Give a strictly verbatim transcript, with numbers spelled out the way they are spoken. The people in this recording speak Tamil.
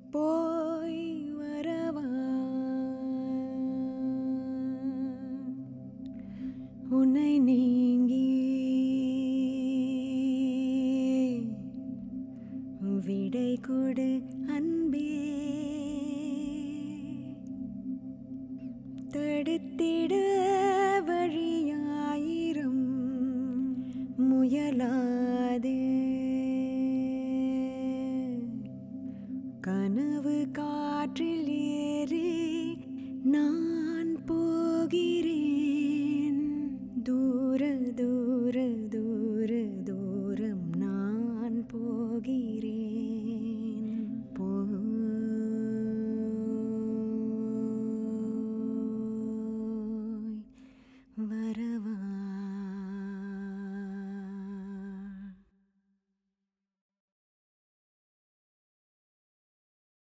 போய் வரவா உன்னை நீங்கி விடை கொடு அன்பே தடுத்திட வழியாயிரம் முயலாது கனவு காற்றில் ஏறி நான் போகிறேன் தூர தூர தூர தூரம் நான் போகிறேன் போய் வரவா.